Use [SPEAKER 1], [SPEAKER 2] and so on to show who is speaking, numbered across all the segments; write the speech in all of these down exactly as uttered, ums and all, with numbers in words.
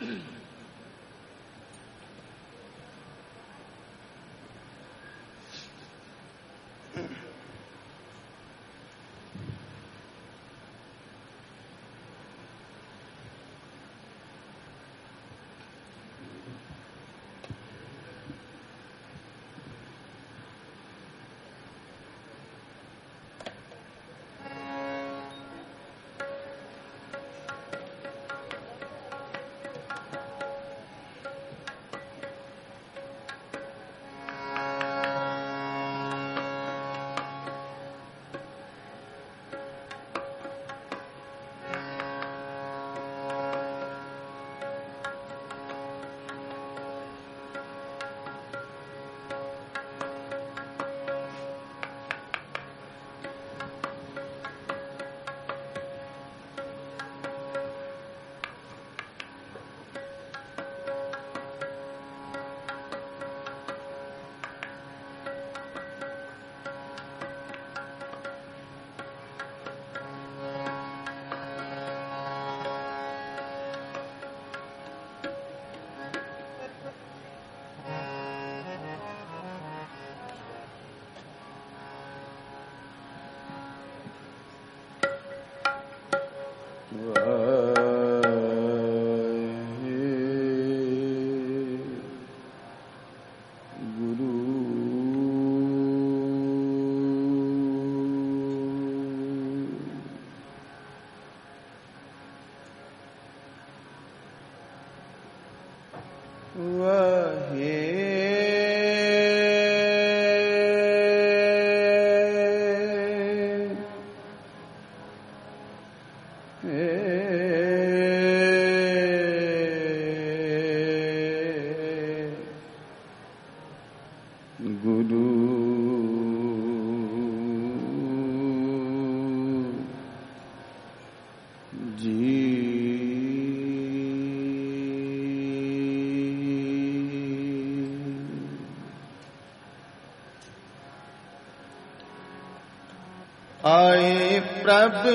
[SPEAKER 1] आए प्रभ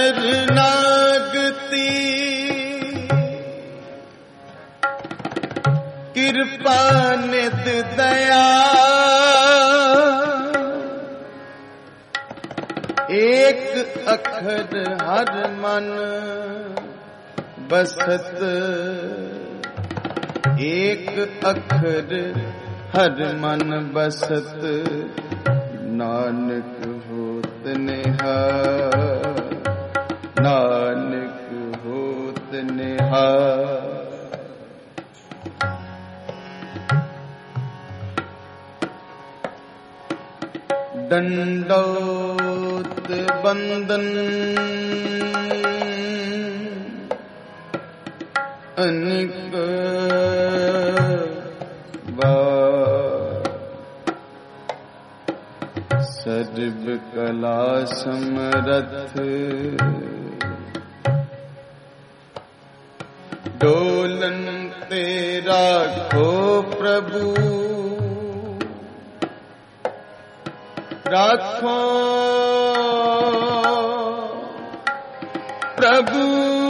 [SPEAKER 1] शरणागति कृपा नित दया एक अखर हर मन बसत एक अखर हर मन बसत नानक होत निहार नानक होत निहार। दंडोत बंदन अनिक बार सर्व कला समरथ डोलन तेरा खो प्रभु राखो प्रभु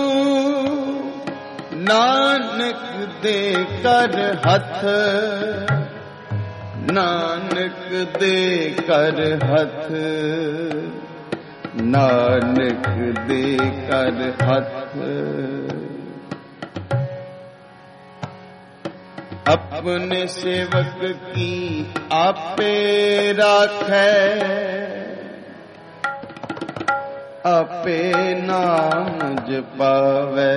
[SPEAKER 1] नानक दे कर हथ नानक दे कर हथ नानक दे कर हथ। अपने सेवक की आपे राखै आपे नाम जपावै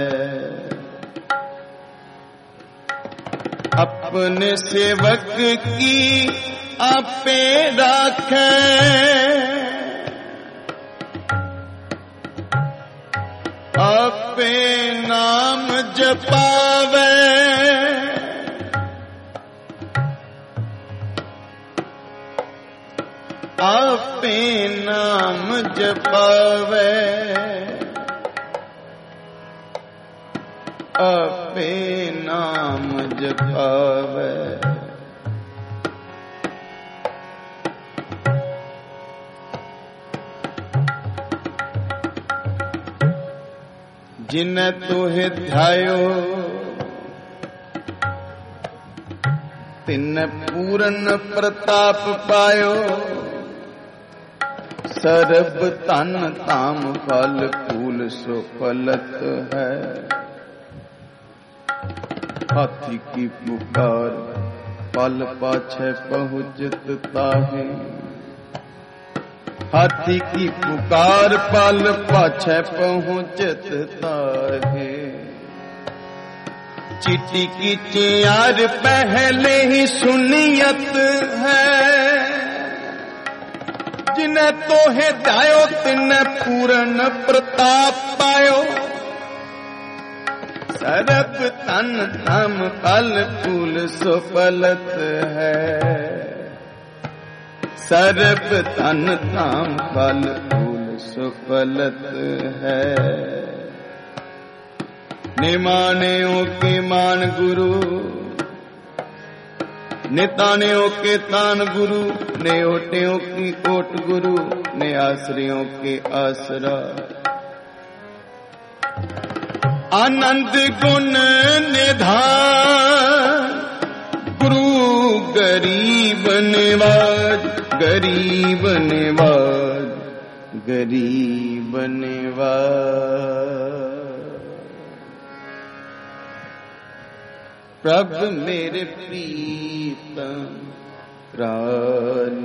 [SPEAKER 1] अपने सेवक की आपे राखै आपे नाम जपावै आपे नाम जपावै आपे नाम जपावै। जिन तुहे ध्यायो तिन पूरन प्रताप पायो, सरब तन ताम फल फूल सो फलत है। हाथी की पुकार पल पाछे पहुँचत ताहे, हाथी की पुकार पल पाछे पहुँचत ताहे। चीटी की चियार पहले ही सुनियत है, जिन्हें तोहे जायो तिन्हें पूर्ण प्रताप पायो। सरब तन तम फल फूल सो फलत है, सरब तन तम फल फूल सो फलत है। निमानेओ के मान गुरु, नितानेओ के तान गुरु, ने ओटेओ की ओट गुरु, ने आश्रयों के आसरा। आनंद गुण निधान गुरु गरीब निवाज, गरीब निवाज, गरीब निवाज। प्रभु मेरे प्रीतम प्राण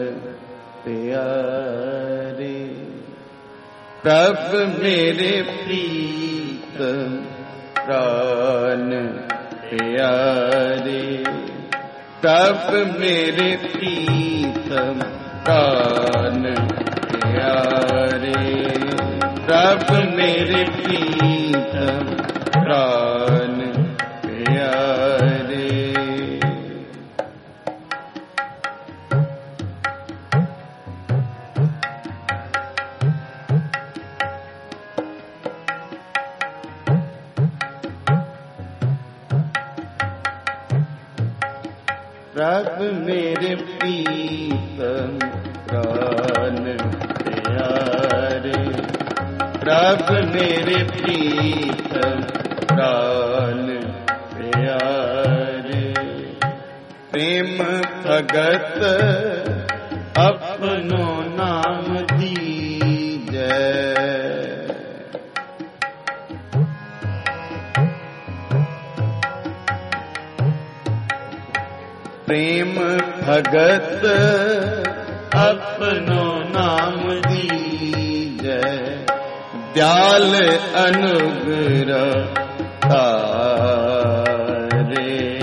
[SPEAKER 1] प्यारे, प्रभु मेरे प्रीतम प्राण प्यारे, प्रभु मेरे प्रीतम प्राण प्यारे, प्रभु मेरे प्रीतम प्राण प्यारे। प्रभु मेरे प्रीतम प्राण प्यारे, प्रभु मेरे प्रीतम प्राण प्यारे। प्रेम भगत अपनो नाम दीजै, प्रेम भगत अपनो नाम दीजै, दयाल अनुग्रह तारे।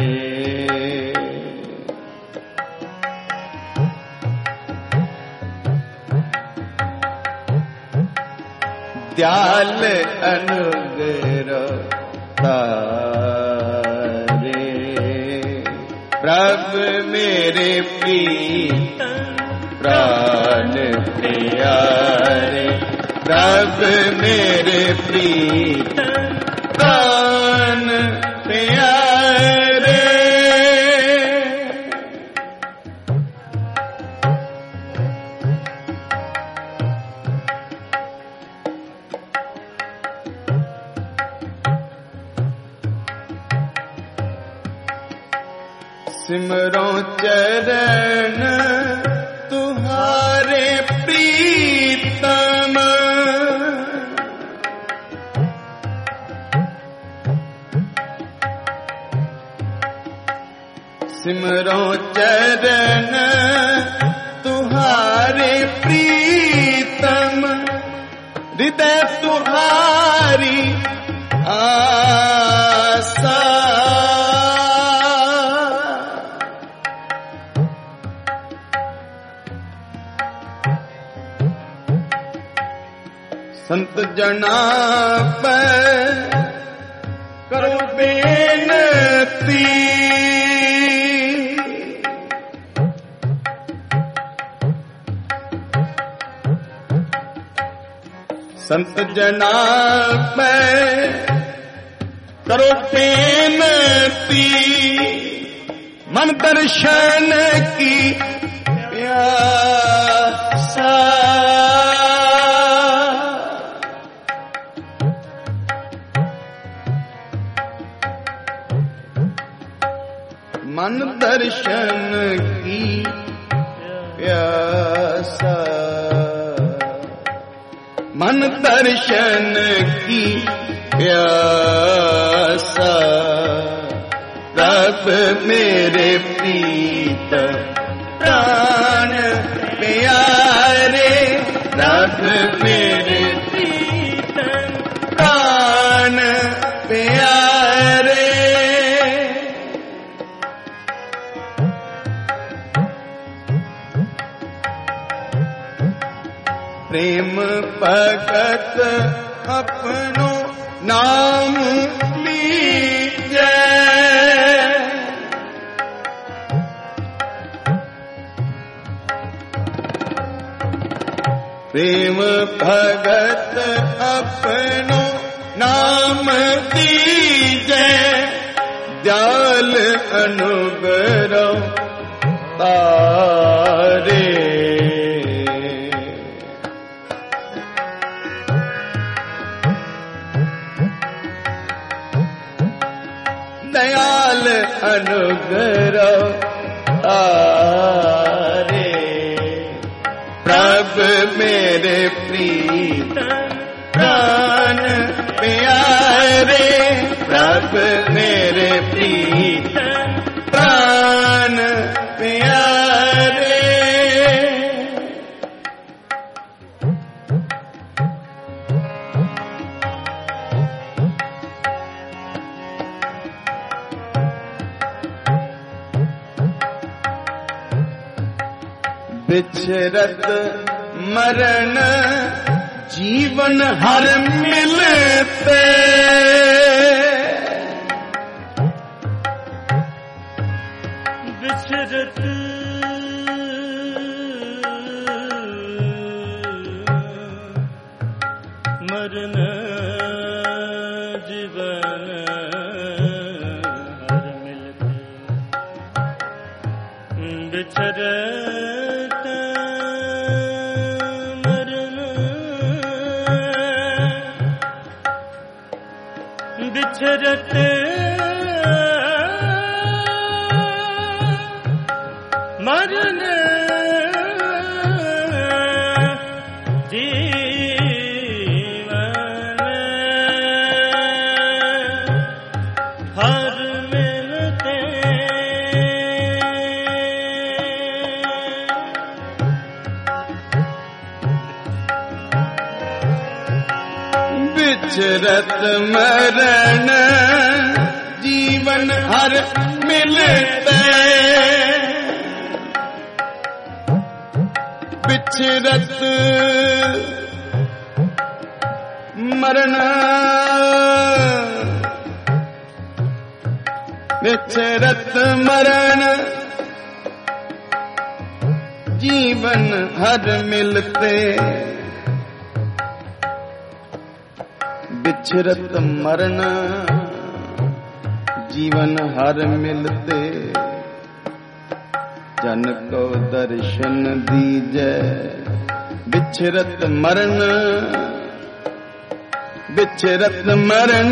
[SPEAKER 1] दयाल अनुग्रह तारे। प्रभु मेरे प्रीतम प्राण प्यारे, प्रभु मेरे प्रीतम प्राण प्यारे। सिमरो चरण तुम्हारे प्रीतम, सिमरो चरण तुम्हारे प्रीतम, हृदय तुम्हारी आशा। संत जना पर करो बेनती, संत जना पर करो बेनती, मन दर्शन की प्यासा। मन दर्शन की प्यासा, मन दर्शन की प्यासा, रब मेरे प्रीत प्राण प्यारे, रब मेरे प्रीत प्राण प्यारे। प्रेम भगत अपनो नाम लीजे, प्रेम भगत अपनो नाम दीजे, दयाल अनुग्रह तारे। दयाल अनुग्रह तारे, प्रभु मेरे प्रीत प्राण प्यारे, प्रभु मेरे प्रीत प्राण प्यारे। बिछरत मरण जीवन हर मिलते,
[SPEAKER 2] बिछरत मरण जीवन हर मिलते, बिछरत बिछरत मरण जीवन हर मिलते,
[SPEAKER 1] बिछरत मरण जीवन हर मिलते, बिछरत मरण, बिछरत मरण जीवन हर मिलते, बिछरत मरण जीवन हर मिलते, जन को दर्शन दीजे, बिछरत मरण, बिछरत मरण,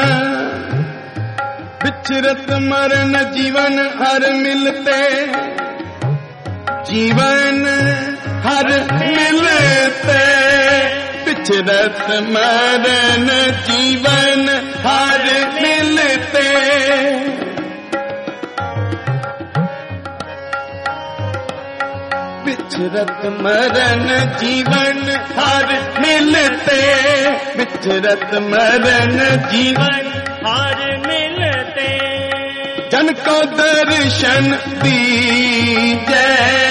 [SPEAKER 1] बिछरत मरण जीवन हर मिलते, जीवन हर मिलते, बिछरत मरण जीवन हर मिलते, बिछरत मरण जीवन हर मिलते, बिछरत मरण जीवन
[SPEAKER 2] हर मिलते,
[SPEAKER 1] जन को दर्शन दीजे,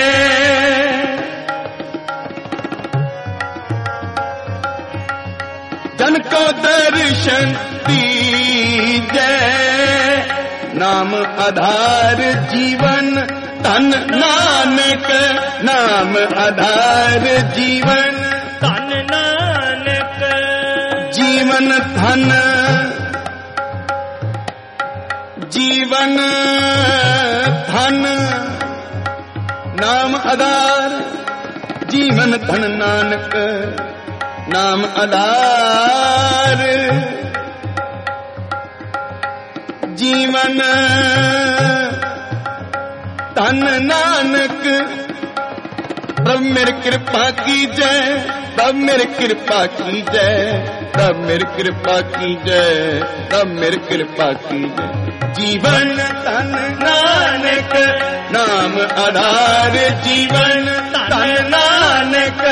[SPEAKER 1] जन को दर्शन दीजे, नाम आधार जीवन धन नानक, नाम आधार जीवन
[SPEAKER 2] धन नानक,
[SPEAKER 1] जीवन धन, जीवन धन, नाम आधार जीवन धन नानक, नाम आधार जीवन धन नानक प्रभ मेरी कृपा की जय, प्रभ मेरी कृपा की जय, प्रभ मेरी कृपा की जय, प्रभ मेरी कृपा की जय। जीवन धन नानक नाम आधार, जीवन धन नानक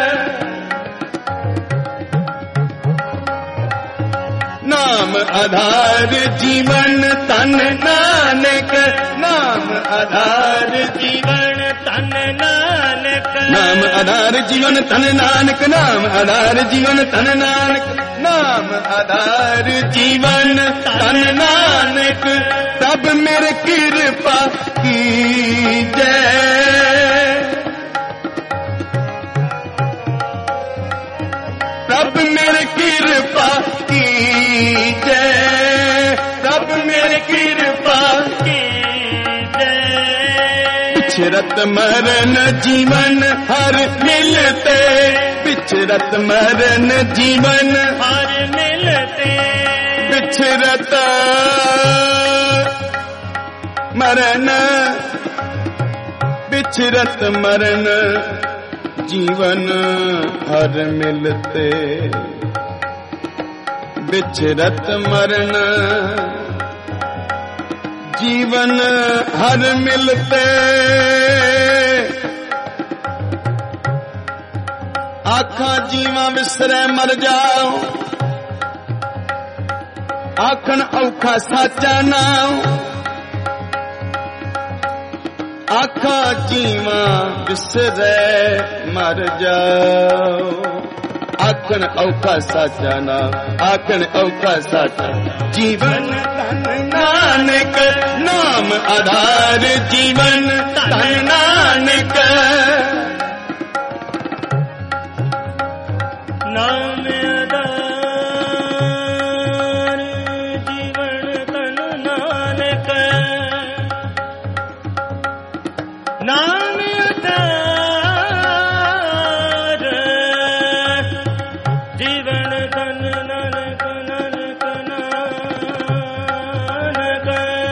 [SPEAKER 1] नाम आधार, जीवन धन नानक नाम आधार, जीवन
[SPEAKER 2] धन नानक
[SPEAKER 1] नाम आधार, जीवन धन नानक नाम आधार, जीवन धन नानक नाम आधार, जीवन धन नानक। तब मेरे कृपा की जय, तब मेरे कृपा की जय, तब मेरे कृपा
[SPEAKER 2] की जय।
[SPEAKER 1] बिछरत मरण जीवन हर मिलते, बिछरत मरण जीवन
[SPEAKER 2] हर मिलते,
[SPEAKER 1] बिछरत मरण, बिछरत मरण जीवन हर मिलते, बिछरत मरण जीवन हर मिलते। आखा जीवा विसरे मर जाओ, आखन औखा साचा नाम, आखा जीवा विसरे मर जाओ, आखन औखा साचा नाम, आखन औखा साचा जीवन धन नानक नाम आधार, जीवन धन नानक
[SPEAKER 2] नाम आधार, जीवन धन नानक नाम आधार, जीवन धन नानक नानक नानक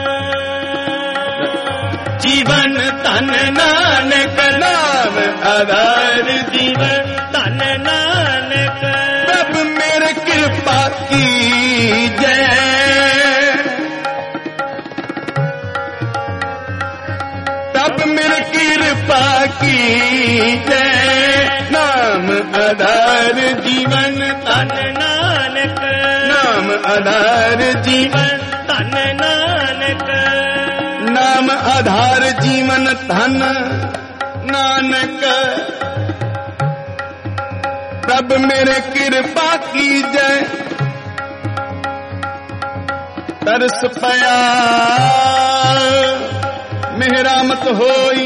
[SPEAKER 1] जीवन धन नानक नाम आधार, जीवन
[SPEAKER 2] धन नानक।
[SPEAKER 1] प्रभु मेरे कृपा की जय, तब मेरे कृपा की जय। नाम आधार, जीवन
[SPEAKER 2] धन नानक
[SPEAKER 1] नाम आधार, जीवन
[SPEAKER 2] धन नानक
[SPEAKER 1] नाम आधार, जीवन धन नानक। प्रभ मेरे कृपा की जय, तरस पया मेहरामत होई,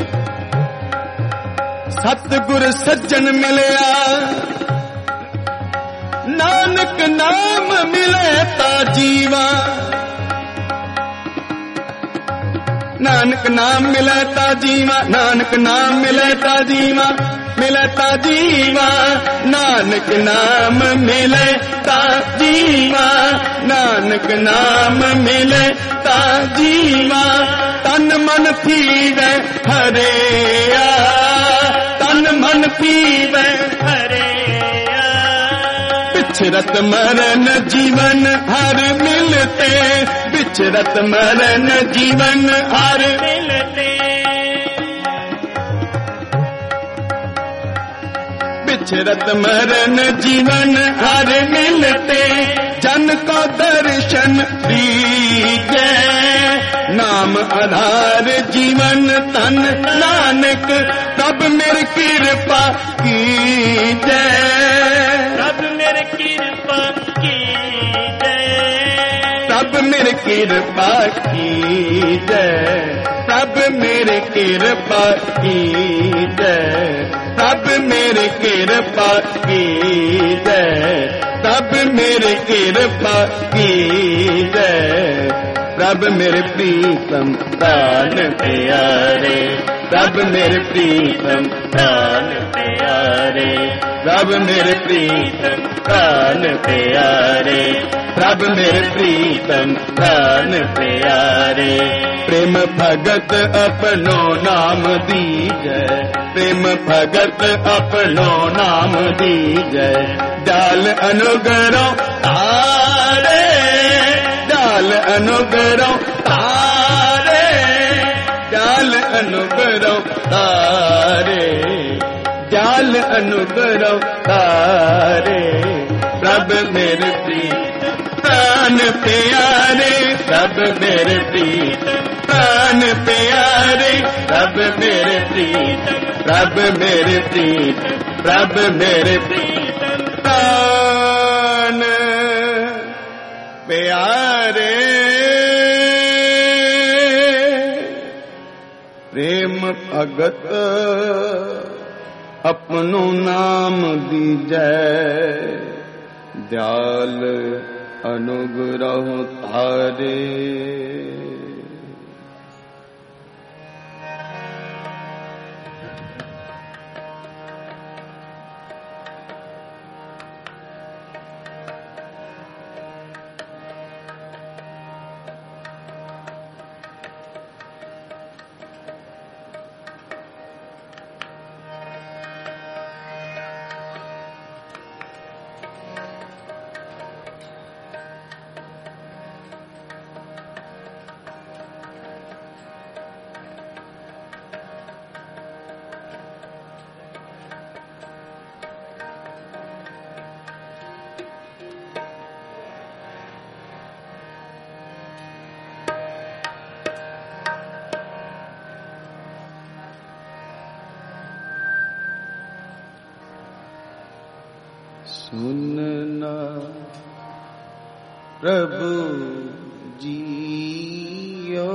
[SPEAKER 1] सतगुर सज्जन मिलया, नानक नाम मिले ता जीवा, नानक नाम मिले ता जीवा, नानक नाम मिले ता जीवा, मिले ता जीवा, नानक नाम मिले ता जीवा, नानक नाम मिले ता जीवा। तन मन थीवे हरेया, तन मन थीवे
[SPEAKER 2] हरेया,
[SPEAKER 1] बिछरत मरण जीवन हर मिलते, बिछरत मरण जीवन हर
[SPEAKER 2] मिलते,
[SPEAKER 1] बिछरत मरण जीवन हर मिलते। जन को दर्शन दीजे, नाम आधार, जीवन धन नानक। तब मेरी कृपा की जय,
[SPEAKER 2] तब मेरे कृपा की जय,
[SPEAKER 1] तब मेरी कृपा की जय, तब मेरी कृपा की जय, तब मेरी कृपा की जय, तब मेरी कृपा की जय। प्रभ मेरे प्रीतम प्राण प्यारे, प्रभ मेरे प्रीतम प्राण प्यारे, प्रभ मेरे प्रीतम प्राण प्यारे, प्रभु मेरे प्रीतम प्राण प्यारे। प्रेम भगत अपनो नाम दीजै, प्रेम भगत अपनो नाम दीजै। डाल अनुग्रह तारे, डाल अनुग्रह तारे, डाल अनुग्रह तारे, डाल अनुग्रह तारे। प्रभु मेरे प्रीतम प्राण प्यारे, प्रभु मेरे प्रीतम प्राण प्यारे। प्रभु मेरे प्रीतम, प्रभु मेरे प्रीतम, प्रभु मेरे प्रीतम प्राण प्यारे। प्रेम भगत अपनो नाम दीजै, दयाल अनुग्रह तारे। सुनना प्रभु जियो,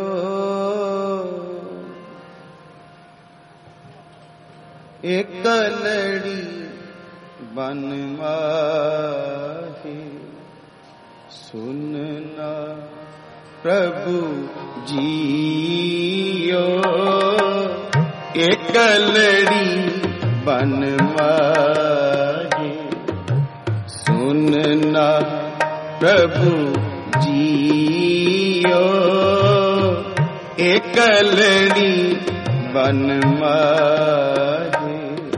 [SPEAKER 1] एक लड़ी बनवाही। सुनना प्रभु जियो, एक लड़ी बनवाही। सुनना प्रभु जियो, एक लड़ी बनवाही।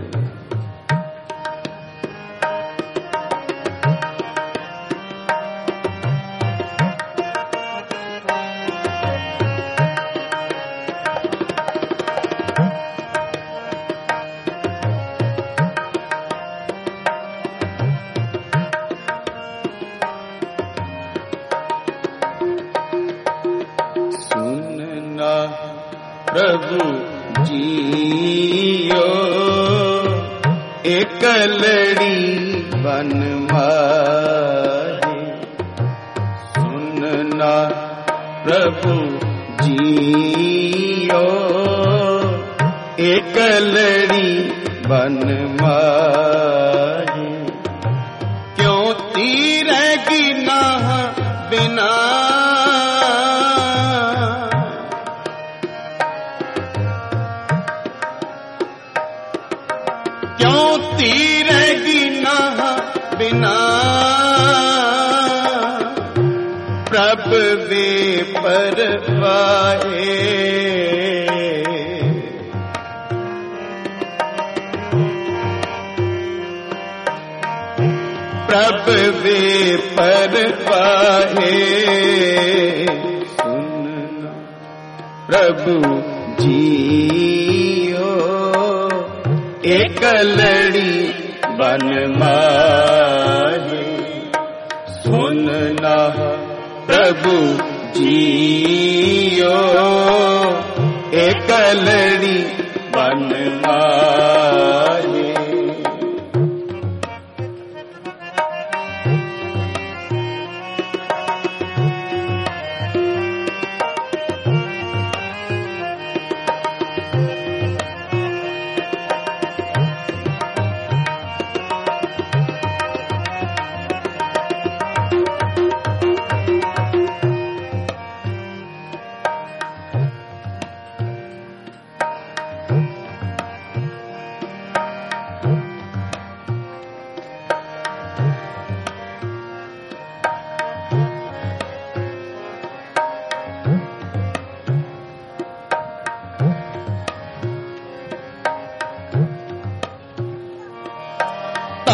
[SPEAKER 1] प्रभु जियो, एक लड़ी बनवाही। सुनना प्रभु जियो, एक लड़ी बनवाही। क्यों तीरेगी ना बिना, क्यों तीरेगी ना बिना। प्रभु वे परवाए, प्रभु वे परवाए। सुनना प्रभु जियो, एक लड़ी बनवाही। सुनना प्रभु जियो, एक लड़ी बनवाही।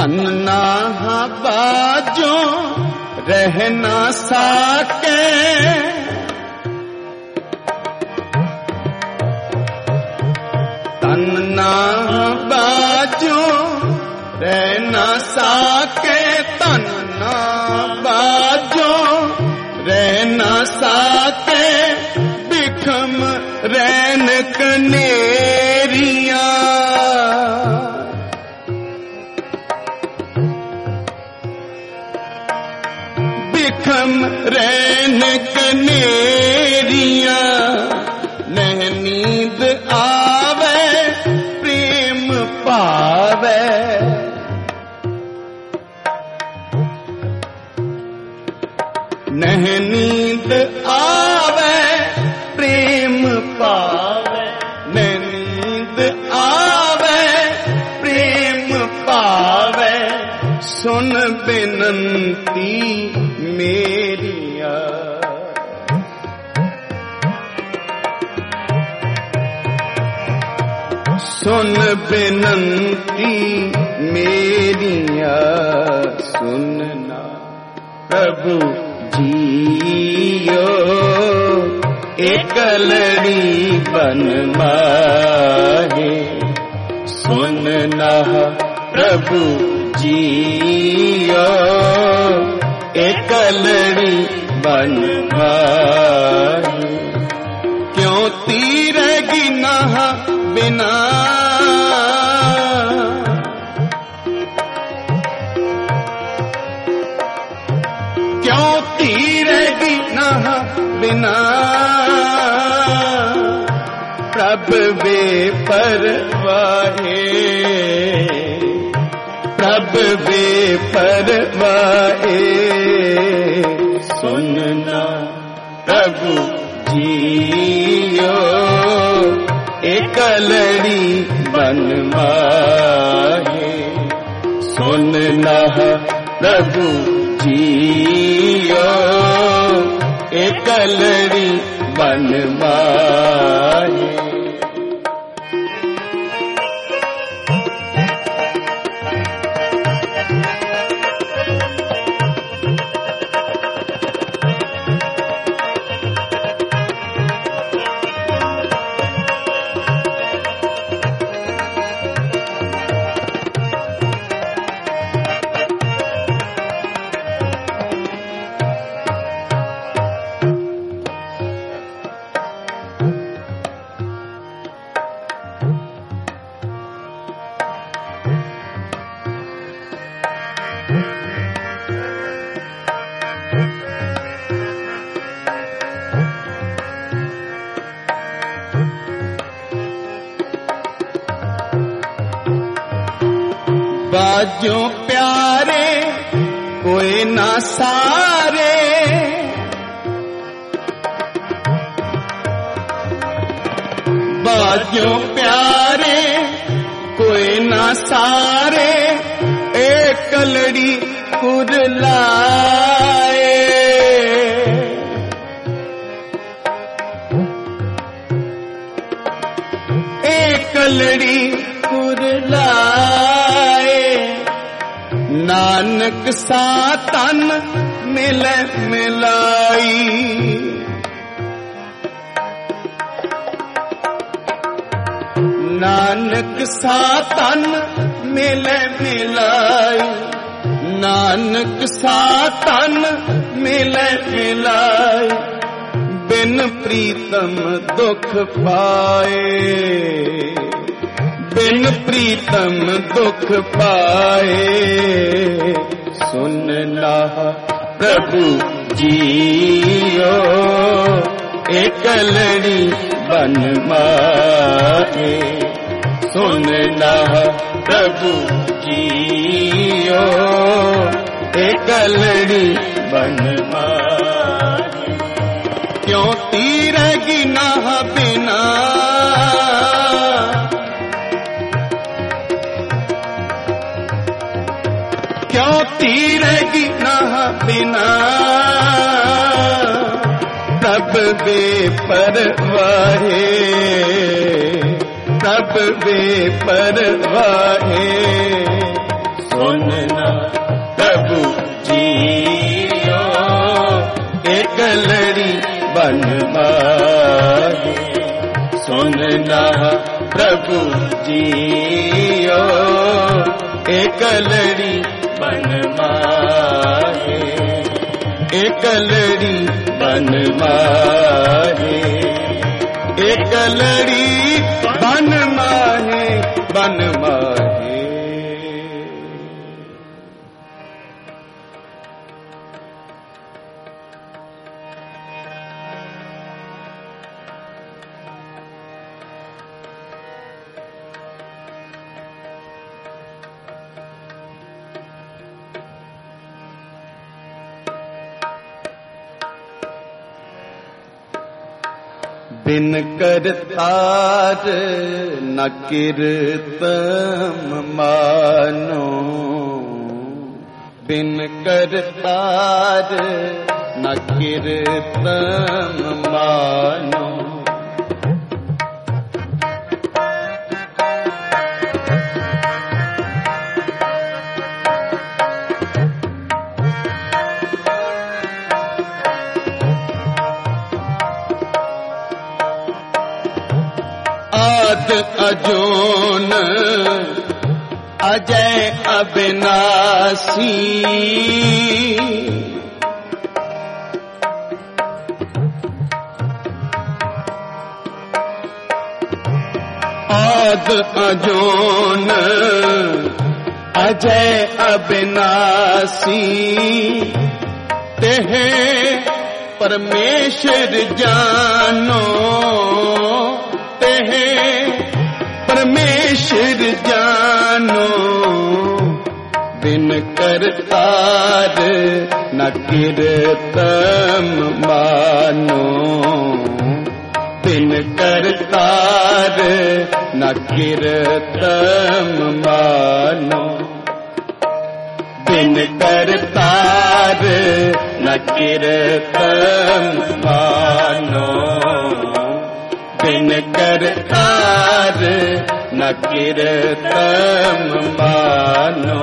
[SPEAKER 1] तन ना बाजो रह ना साके, तन ना बाजो रह ना साके, तन ना बाजो रह ना साके, बिखम रैन कनेरिया, बिखम रैन कनेरिया, नह नींद आवे प्रेम पावे, नह नींद आवे प्रेम पावे, नह नींद आवे प्रेम पावे, सुन बिनती मेरिया, सुन बिनती मेरिया, सुनना प्रभु जियो एकलड़ी बन माहे, सुनना प्रभु जियो एकलड़ी बन माहे, क्यों तीरेगी ना बिना, क्यों तीरेगी ना बिना, प्रभ वे परवाहे, प्रभ वे परवाहे, सुनना प्रभु जियो एकलड़ी बन माहे, सुनना प्रभु जियो एकलड़ी बन माहे। बाजो प्यारे कोई ना सारे, बाजो प्यारे कोई ना सारे, एक कलड़ी कुरलाए, एक कलड़ी कुरलाए, नानक सा तन मिले मिलाई, नानक सा तन मिले मिलाई, नानक सा तन मिले मिलाई, बिन प्रीतम दुख पाए, बिन प्रीतम दुख पाए, सुनना प्रभु जियो एकलड़ी बन माहे, सुनना प्रभु जियो एकलड़ी बन माहे, क्यों तीरेगी ना बिना, क्यों तीरेगी ना बिना, प्रभ वे परवाहे, प्रभ वे परवाहे, सुनना प्रभु जियो एक लड़ी बन माहे सुनना प्रभु जियो एक लड़ी बन माहे एक लड़ी बन माहे एक लड़ी बन माहे बन माहे। बिन करतार न कीर्तन मानो बिन करतार न कीर्तन मानो आद अजोन अजय अविनाशी आद अजोन अजय अविनाशी तेहे परमेश्वर जानो तेहे परमेश्वर जानो बिन करतार न कीर्तन मानो बिन करतार न कीर्तन मानो बिन करतार न कीर्तन मानो बिन करतार न कीर्तन मानो।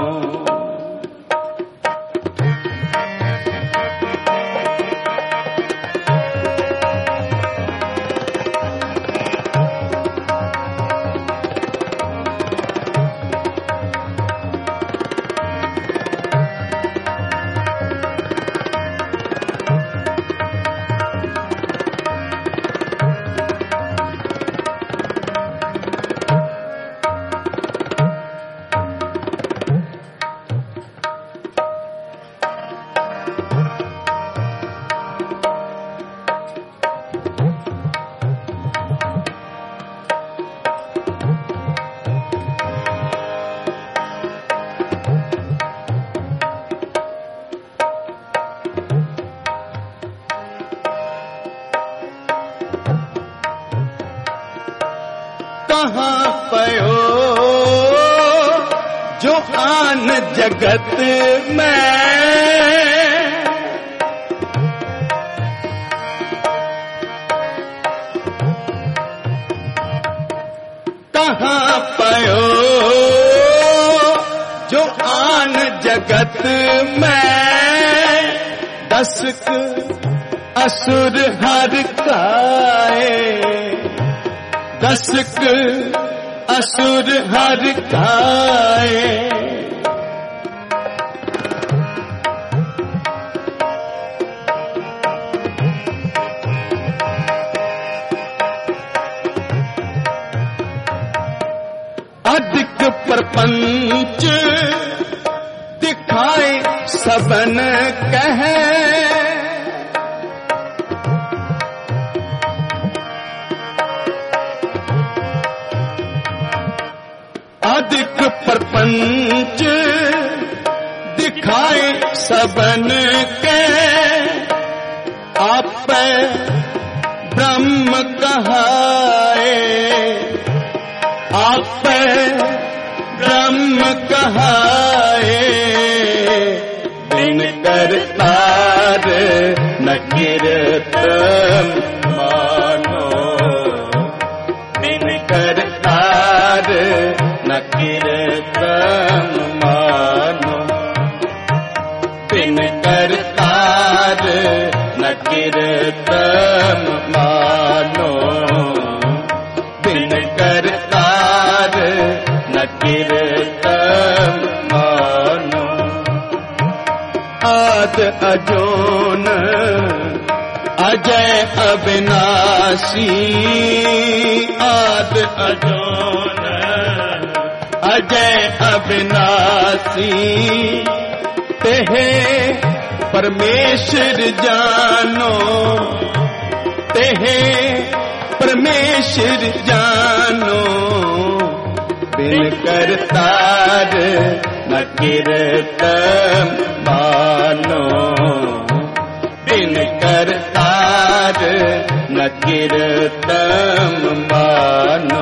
[SPEAKER 1] कहाँ पयो जो आन जगत में कहाँ पयो जो आन जगत में दसक असुर हर काए दसक असुर हर काए अधिक प्रपंच दिखाए सबन कहे अधिक प्रपंच दिखाए सबन के आप ब्रह्म कहाए आप ब्रह्म कहाए बिन करतार न कीर्तन मानो बिन करतार न कीर्तन मानो कीर्त मानो। आद अजोन अजय अविनाशी, आद
[SPEAKER 2] अजोन
[SPEAKER 1] अजय अविनाशी, तेहे परमेश्वर जानो, तेहे परमेश्वर जानो। बिन करतार न कीर्त मानो, बिन करतार न कीर्त मानो।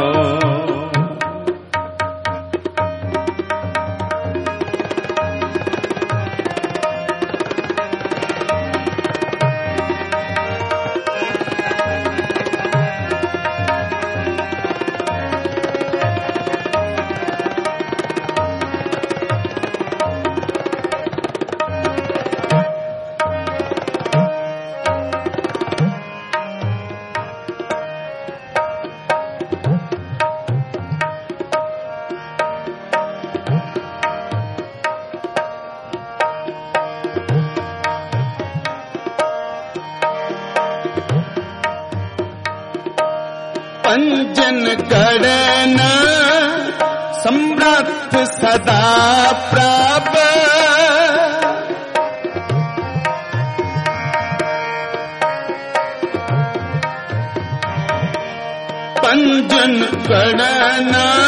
[SPEAKER 1] पंजन गणन समर्थ सदा प्रभ, पंजन गणन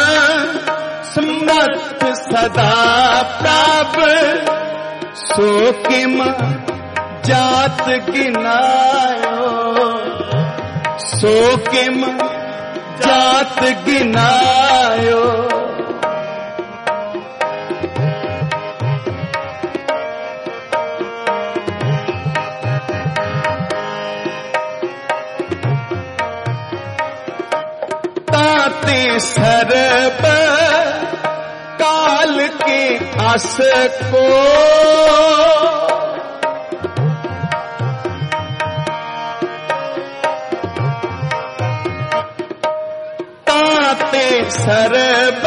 [SPEAKER 1] समर्थ सदा प्रभ। सो किम जात गिनायो, सो किम जात गिनायो। ताते सर्ब काल के अस को, सर्ब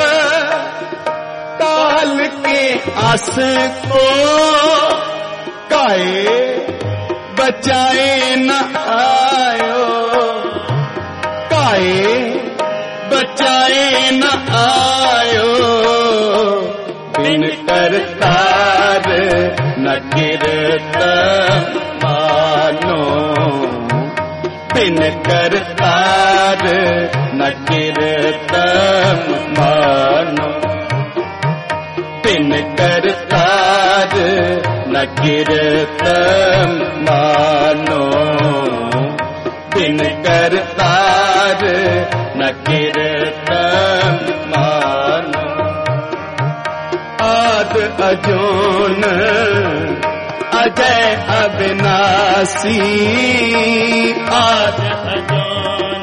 [SPEAKER 1] काल के अस को। काए बचाए न आयो, काए बचाए न आयो। बिन करतार न कीर्त मानो, बिन करतार न कीर्त मानो। बिन करतार न कीर्त मानो, बिन करतार न कीर्त मानो। आद अजोन अजय अविनाशी, आद
[SPEAKER 2] अजोन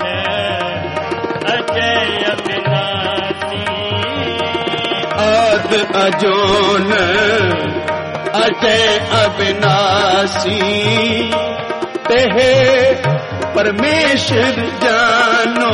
[SPEAKER 2] अजय अविनाशी।
[SPEAKER 1] आद अजोन अजय अविनाशी, तेहे परमेश्वर जानो,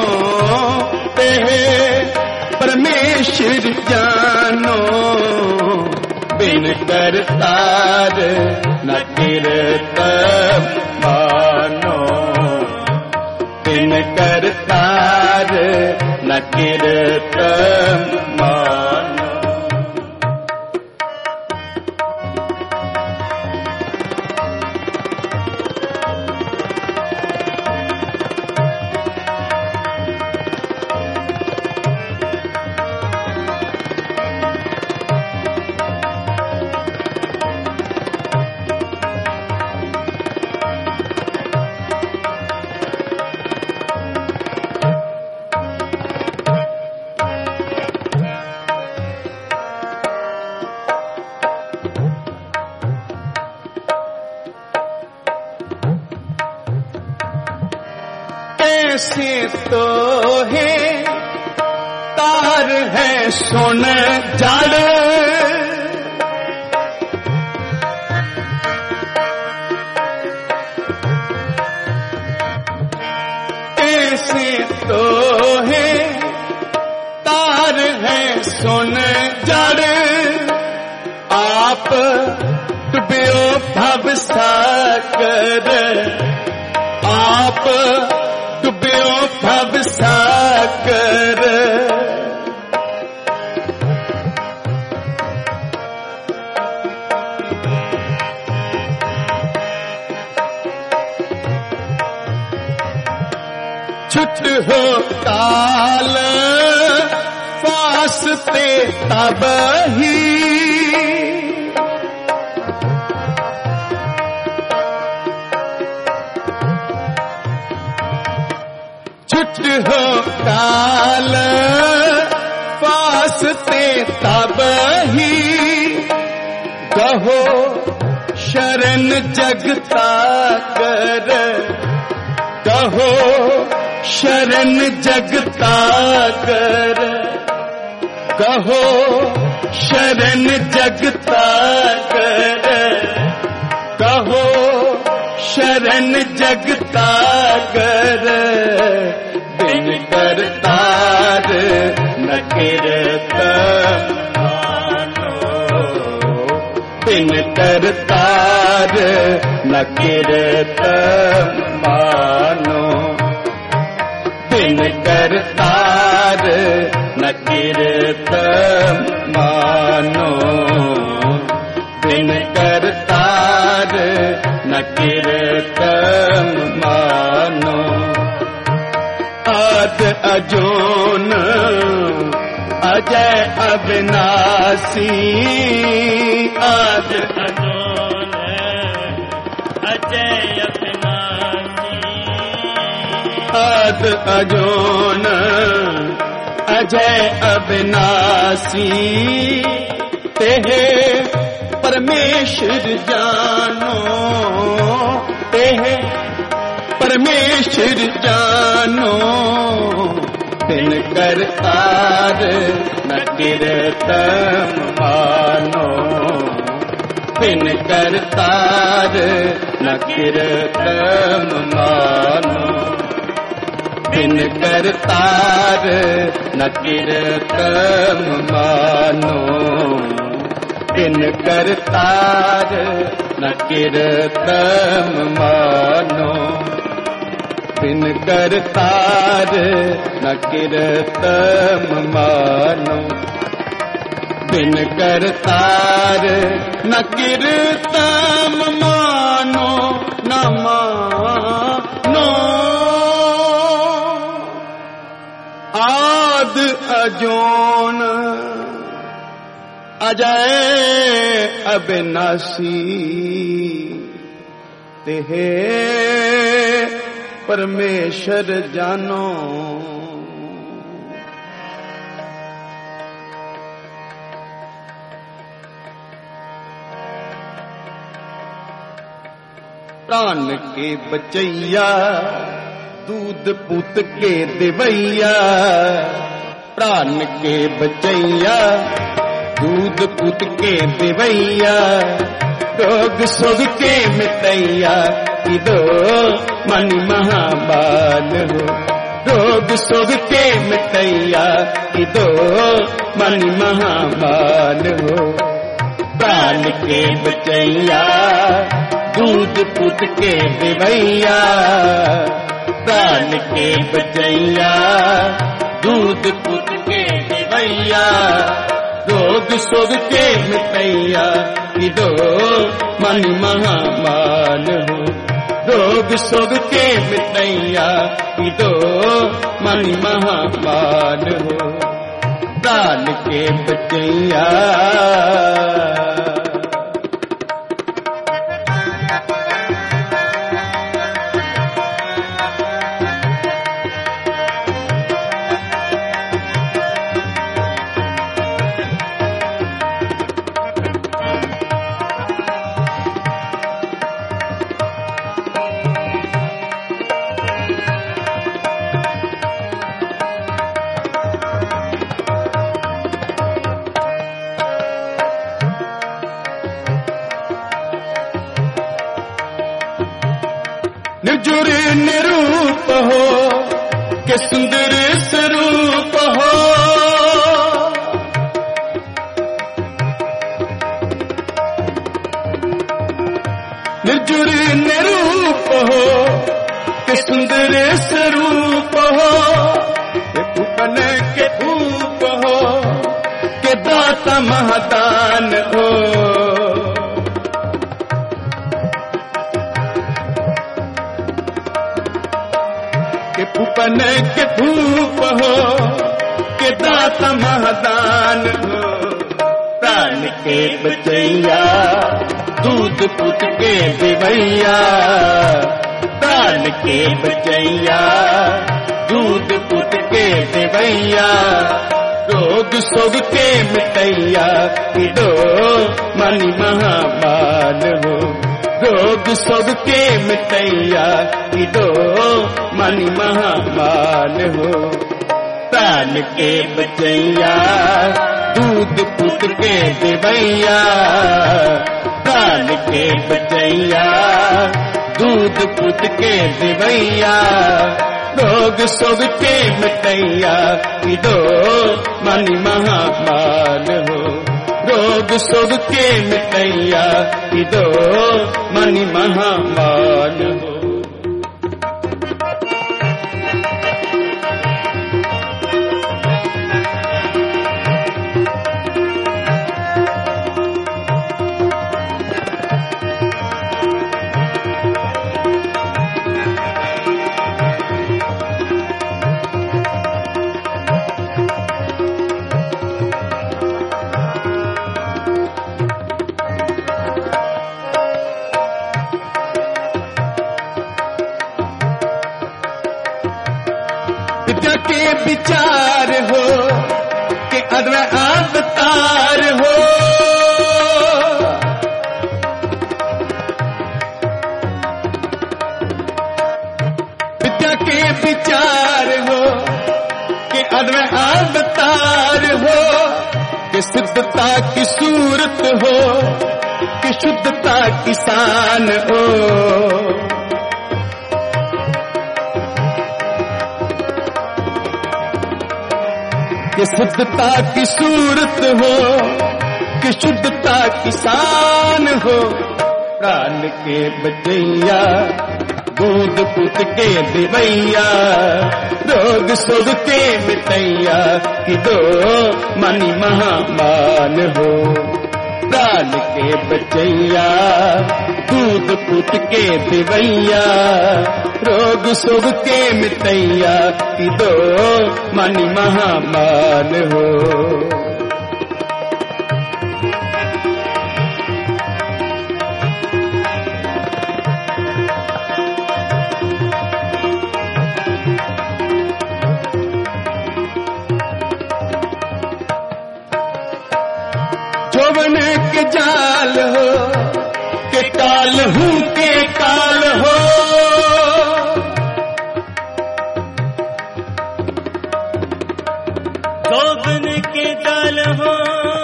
[SPEAKER 1] तेहे परमेश्वर जानो। बिन करतार न कीर्त मानो, बिन करतार न कीर्त मानो। कैसे तो है तार है सुन जड़, कैसे तो है तार है सुन जड़ आप डुबियो भव सागर आप डुबियो भव सागर छुट हो काल फासते तब ही छुट हो काल फासते तब ही कहो शरण जगता कर कहो शरण जगता कर कहो शरण जगता कर कहो शरण जगता कर दिन करतार न किरत दिन करतार न किरत मानो दिन करतार न किरत मानो दिन करतार न किरत मानो आद अजोन अजय अविनाशी आद
[SPEAKER 2] अजोन अजय
[SPEAKER 1] आद अजोन अजय अविनाशी तेहे परमेश्वर जानो तेहे परमेश्वर जानो दिन करतार न किरत मानो दिन करतार न किरत मानो दिन करतार न किरत मानो दिन करतार न किरत मानो दिन करतार न किरत मानो दिन करतार न किरत मानो न मानो आद अजोन अजय अविनाशी तेहे परमेश्वर जानो प्राण के बचैया दूध पुत के दिवैया प्राण के बचैया दूध पुत के दिवैया रोग सोग के मिटैया इदो मन महाबाल हो रोग सोग के मिटैया इदो मन महाबाल हो प्राण के बचैया दूध पुत के दिवैया प्राण के बचैया दूध पुत के दिवैया रोग सोग के मिटैया इदो मन महामाल हो रोग सोग के मिटैया इदो मन महामाल हो प्राण के बचैया निर्जुर निरूप हो के सुंदर स्वरूप हो दाता महादान हो। के फूफन के फूफ हो, के दाता महादान हो। प्राण के बचैया दूध पुत के देवैया, प्राण के बचैया दूध पुत के देवैया। रोग सोग के मिटैया किडो मणि महाबाल हो। रोग सोग के मिटैया किडो मणि महाबाल हो। प्राण के बचैया दूध पुत के देवैया, प्राण के बचैया दूध पुत के देवैया। रोग सोग के मिटैया किडो मणि महाबाल हो। रोग सोग के मिटैया किडो मणि महाबाल हो। विद्या के विचार हो, के अद्वै अवतार हो। विद्या के विचार हो, के अद्वै अवतार हो। के सिद्धता की सूरत हो, के शुद्धता की शान हो। कि शुद्धता की सूरत हो, कि शुद्धता की शान हो। प्राण के बचैया दूध पुत के देवैया। रोग सोग के मिटैया किडो मणि महाबाल हो। प्राण के बचैया दूध पुत के देवैया। रोग सोग के मिटैया किडो मणि महाबाल हो। जोवन के जाल हो, के काल हूँ के काल हो।
[SPEAKER 2] जोवन के जाल हो,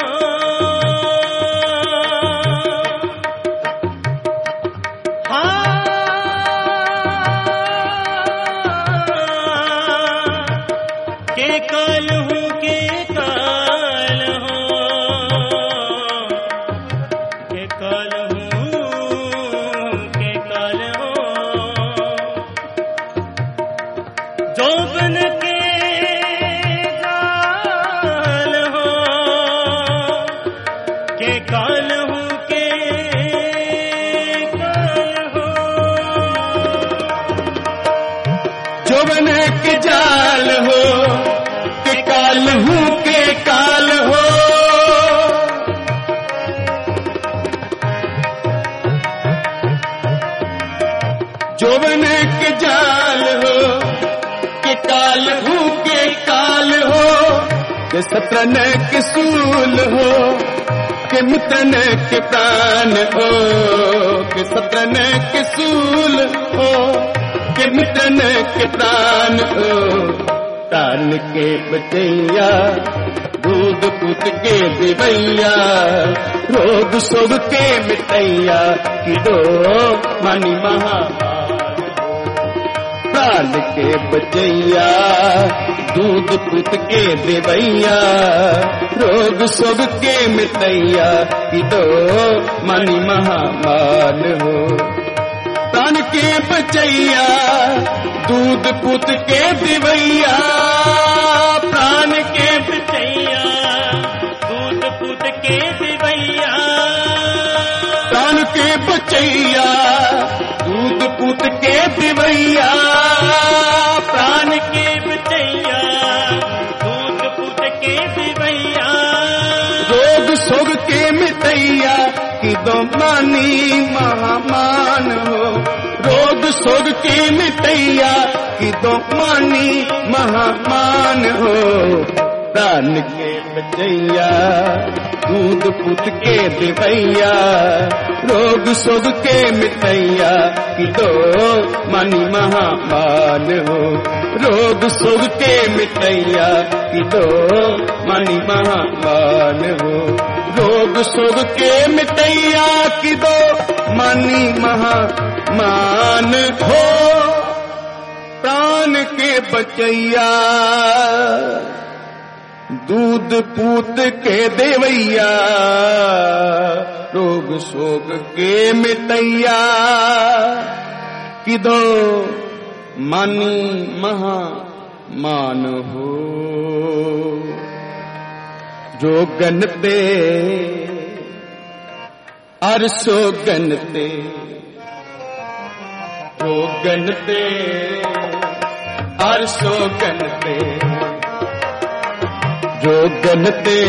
[SPEAKER 2] हाँ के काल हूँ के काल हो। के काल हूँ के काल हो। जोवन के जाल हो, के काल हूँ के काल हो।
[SPEAKER 1] जोवन के जाल हो, के काल हूँ के काल हो। जोवन के जाल हो, के काल हूँ के काल हो। के सत्रन के सूल हो, के मित्रन के प्राण हो। के सत्रन के सूल हो, के मित्रन के प्राण हो। प्राण के बचैया दूध पुत के देवैया। रोग सोग के मिटैया किडो मणि महाबाल। प्राण के बचैया दूध पुत के देवैया। रोग सोग के मिटैया किडो मणि महाबाल हो। प्राण के बचैया दूध पुत के देवैया। प्राण के
[SPEAKER 2] बचैया दूध पुत
[SPEAKER 1] पूत के दिवैया
[SPEAKER 2] प्राण के बचैया दूध पूत के दिवैया
[SPEAKER 1] रोग सोग के मिटैया कि दो मानी महामान हो रोग सोग के मिटैया कि दो मानी महामान हो प्राण के बचैया दूध पुत के दिवैया रोग सोग के मिटैया कि दो मानी महामान हो रोग सोग के मिटैया कि दो मानी महामान हो रोग सोग के मिटैया कि दो मानी महामान हो प्राण के बचैया दूध पूत के देवैया रोग शोक के मिटैया कि दो मानी महामान हो जोगन ते अरसो गन ते जोगन ते अरसो गन ते जोगन ते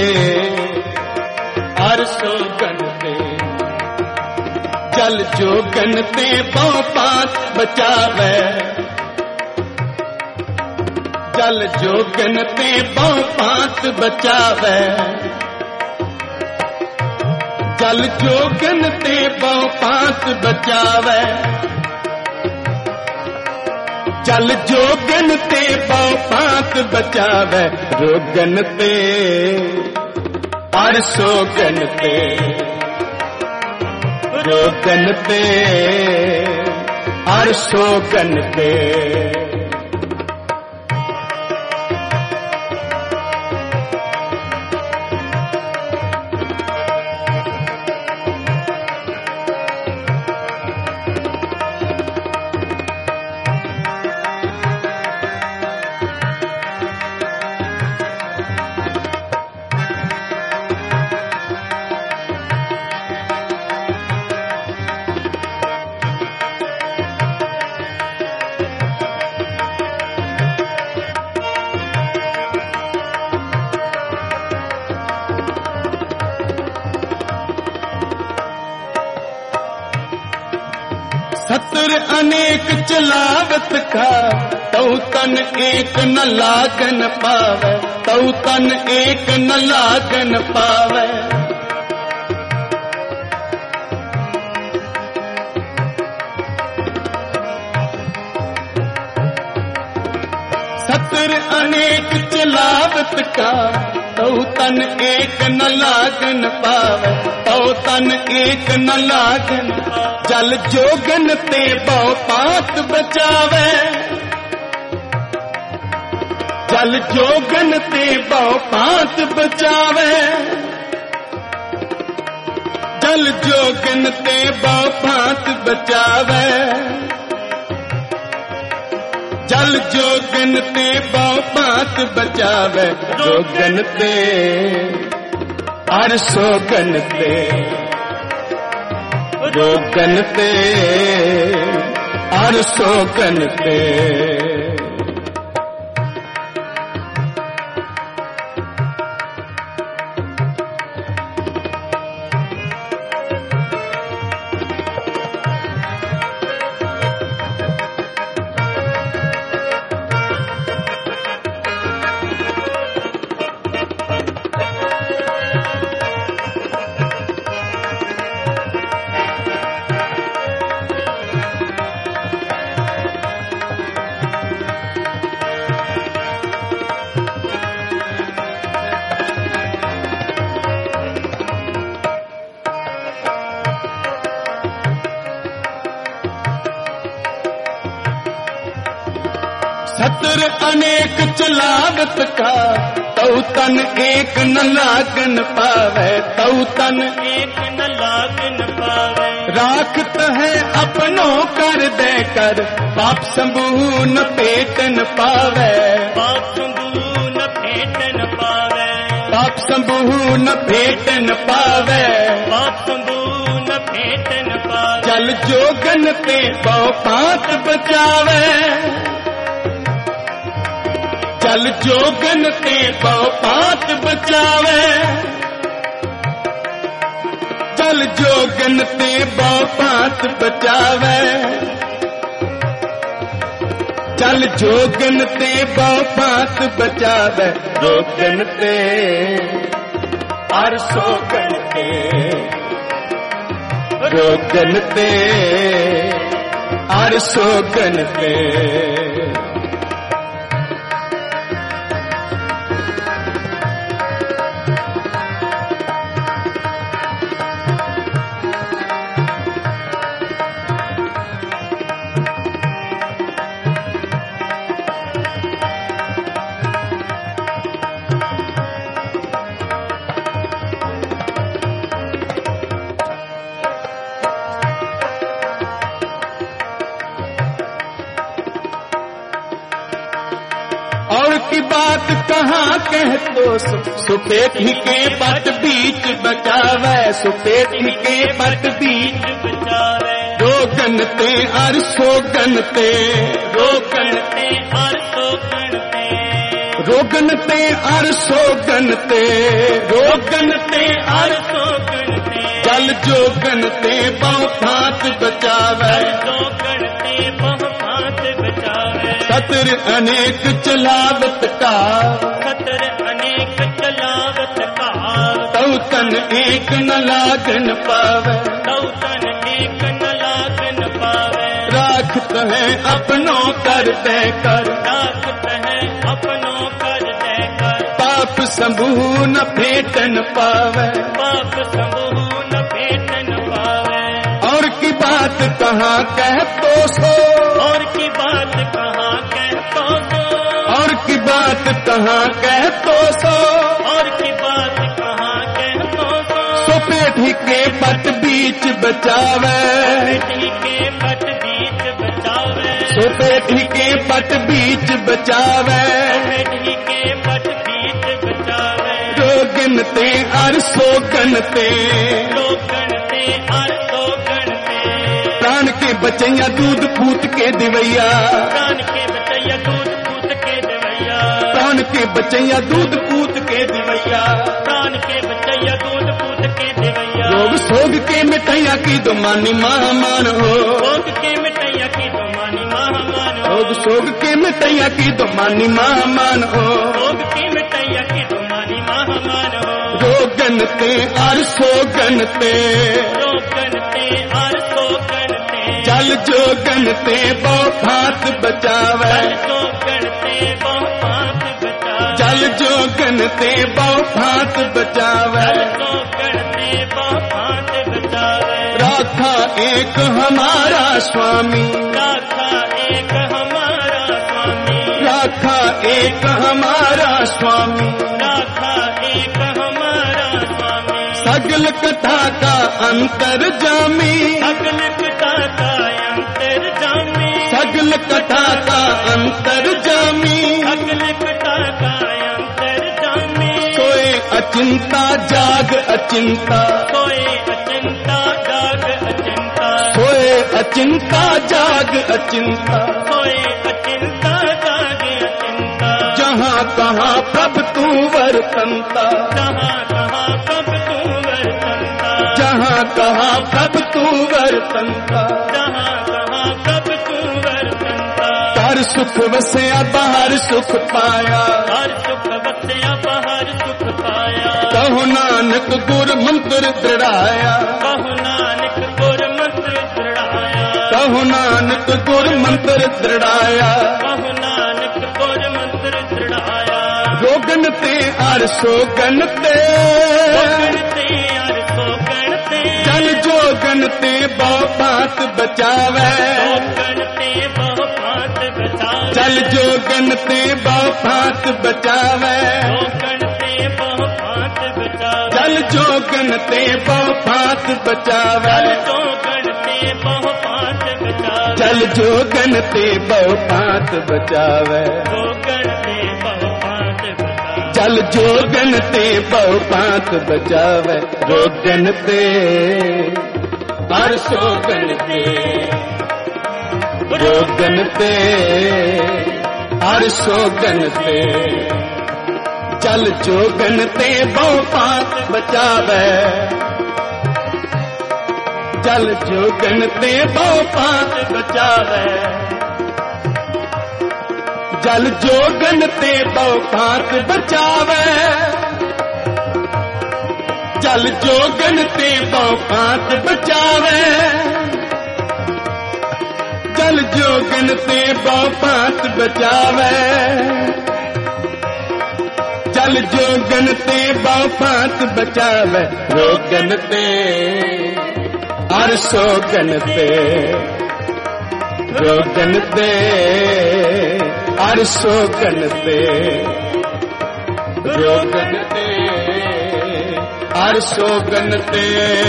[SPEAKER 1] अरसो गन ते जल जोगन ते पाँव पात बचावे जल जोगन ते पाँव पात बचावे जल जोगन ते पाँव पात बचावे जल जोगन ते पाँव पात बचावे रोगन ते अरसो गन ते रोगन ते अरसो गन ते सतर अनेक चलावत का तौ तन एक न लागन पावे तौ तन एक न लागन पावे सतर अनेक चलावत का तौ तन एक न लागन पावे तौ तन एक न लागन जल जोगन ते बहु पात बचावे जल जोगन ते बहु पात बचावे जल जोगन ते बहु पात बचावे जल जोगन ते बहु पात बचावे जोगन ते अरसो गन ते रोगन ते अरसो गन ते सतर अनेक चलावत का तौ तन एक न लागन पावे तौ तन
[SPEAKER 2] एक न लागन पावे
[SPEAKER 1] राखत है अपनों कर दे कर पाप संबूह न पेटन पावे
[SPEAKER 2] पाप संबूह न पेटन पावे
[SPEAKER 1] पाप संबूह न पेटन पावे
[SPEAKER 2] पाप संबूह न पेटन पावे
[SPEAKER 1] जल जल जोगन ते बहु पात बचावे, जल जोगन ते बहु पात बचावे, जल जोगन ते बहु पात बचावे, जल जोगन ते बहु पात बचावे, रोगन ते हर सोगन ते, रोगन ते हर सोगन ते। और की बात कहाँ कह तो सुपेट ही के पट बीच बचावे, सुपेट ही के पट बीच बचावे, रोगन ते हर सोगन ते, रोगन ते हर सोगन ते, रोगन ते हर सोगन ते, रोगन ते हर सोगन ते, जल जोगन ते बहु भांत बचावे, जोगन ते बहु भांत बचावे, सतर अनेक चलावत का, सतर अनेक चलावत का, तौ तन एक न लागन पावे, तौ तन एक न लागन पावे, राखत है अपनों कर दे कर, राखत है अपनों कर दे कर, पाप समूह न भेटन पावे, पाप समूह न भेटन पावे, और की बात कहाँ कह तो सो, और की बात कहाँ कह तो सो, और की बात कहाँ कह तो सो, और की बात कहाँ कह तो सो, सुपेट ही के पट बीच बचावे, सुपेट ही के पट बीच बचावे, सुपेट ही के पट बीच बचावे, सुपेट ही के पट बीच बचावे, रोगन ते हर सोगन ते, रोगन ते हर सोगन ते, प्राण के बचैया दूध पूत के दिवैया, प्राण के बचैया दूध पूत के दिवैया, प्राण के बचैया दूध पूत के दिवैया, प्राण के बचैया दूध पूत के दिवैया, रोग सोग के मिटैया की दो मानी महामान हो, रोग के मिटैया की दो मानी महामान हो, रोग सोग के मिटैया की दो मानी महामान हो, रोग के मिटैया की दो मानी महामान हो, रोगन ते हर सोगन ते, रोगन ते हर सोगन ते, जल जोगन ते बहु भांत बचावे, जोगन ते बहु भांत बचावे, जल जोगन ते बहु भांत बचावे, जोगन ते बहु भांत बचावे, राखा एक हमारा स्वामी, राखा एक हमारा स्वामी, राखा एक हमारा स्वामी, राखा एक हमारा स्वामी, सगल कथा का अंतर जामी, सगल कथा का अंतर जामी, सगल कथा का अंतर जामी, सगल कथा का अंतर जामी, सोए अचिंता जाग अचिंता, सोए अचिंता जाग अचिंता, सोए अचिंता जाग अचिंता, सोए अचिंता जाग अचिंता, जहाँ कहाँ प्रभु तू वर्तनता, जहाँ कहाँ प्रभु तू वर्तनता, जहाँ कहाँ प्रभु तू वर्तनता, जहाँ कहाँ प्रभु तू वर्तनता, हर सुख वसया बाहर सुख पाया, हर सुख वसया बाहर सुख पाया, कहो नानक गुर मंत्र दृढ़ाया, कहो नानक गुर मंत्र दृढ़ाया, कहो नानक गुर मंत्र दृढ़ाया, कहो नानक गुर मंत्र दृढ़ाया, रोगन ते हर सोगन ते, रोगन ते हर सोगन ते, जल जोगन ते बहु भांत बचावे, जोगन ते बहु भांत बचावे, जल जोगन ते बहु भांत बचावे, जोगन ते बहु भांत बचावे, जल जोगन ते बहु भांत बचावे, जल जोगन ते बहु भांत बचावे, जल जोगन ते बहु भांत बचावे, जल जोगन ते बहु भांत बचावे, रोगन ते हर सोगन ते रोगन ते हर सोगन ते जल जोगन ते बहु पात बचावे जल जोगन ते बहु पात बचावे जल जोगन ते बहु पात बचावे जल जोगन ते बहु पात बचावे जल जोगन ते बहु पात बचावे जल जोगन ते बहु पात बचावे रोगन ते हर सोगन ते रोगन ते हर सोगन ते रोगन ते हर सोगन ते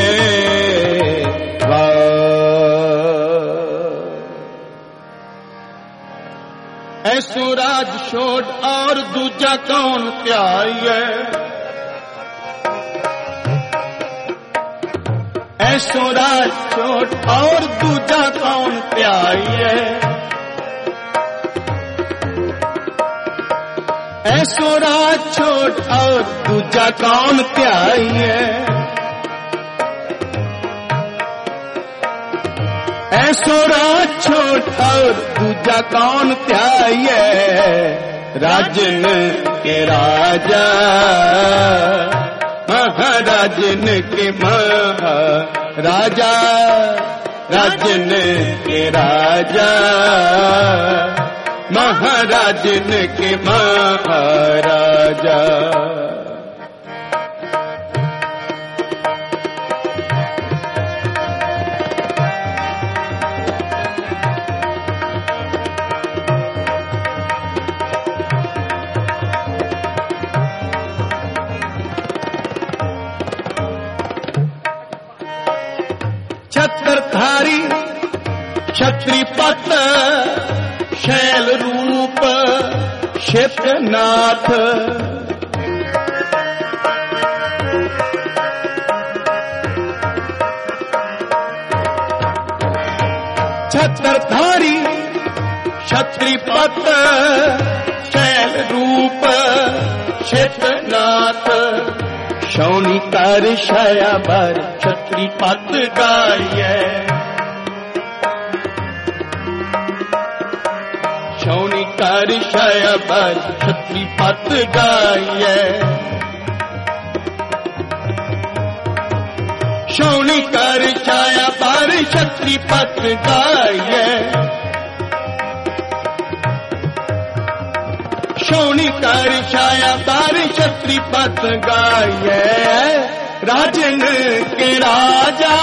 [SPEAKER 1] ऐसो राज छोड़ और दूजा कौन त्याई ऐसो राज छोड़ और दूजा कौन त्याई ऐसो राज छोड़ और दूजा कौन त्याई ऐसो राज छोड़ और दूजा कौन त्याई राजन के राजा महाराजन के महाराजा राजन के राजा महाराजन के महाराजा छत्रधारी क्षत्रिपत शैल रूप क्षेत्रनाथ छत्रधारी क्षत्रिपत शैल रूप क्षेत्रनाथ शौनी कर छाया भर क्षत्रिपत गाये शौनी कर छाया भर क्षत्रिपत गाये शौनी कर छाया भर क्षत्रिपत गाये शौनी कर छाया भर क्षत्रिपत गाये राजन के राजा